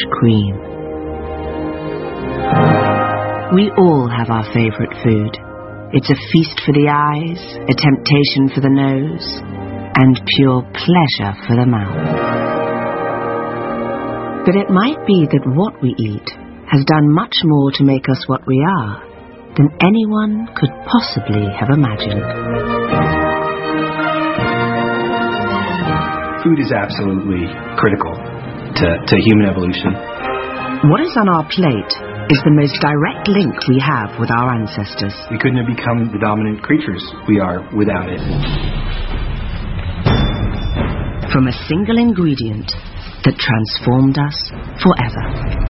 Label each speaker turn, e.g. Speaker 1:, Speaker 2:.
Speaker 1: cream. We all have our favorite food. It's a feast for the eyes, a temptation for the nose, and pure pleasure for the mouth. But it might be that what we eat has done much more to make us what we are than anyone could possibly have imagined.
Speaker 2: Food is absolutely critical to human evolution.
Speaker 1: What is on our plate is the most direct link we have with our ancestors.
Speaker 2: We couldn't have become the dominant creatures we are without it.
Speaker 1: From a single ingredient that transformed us forever.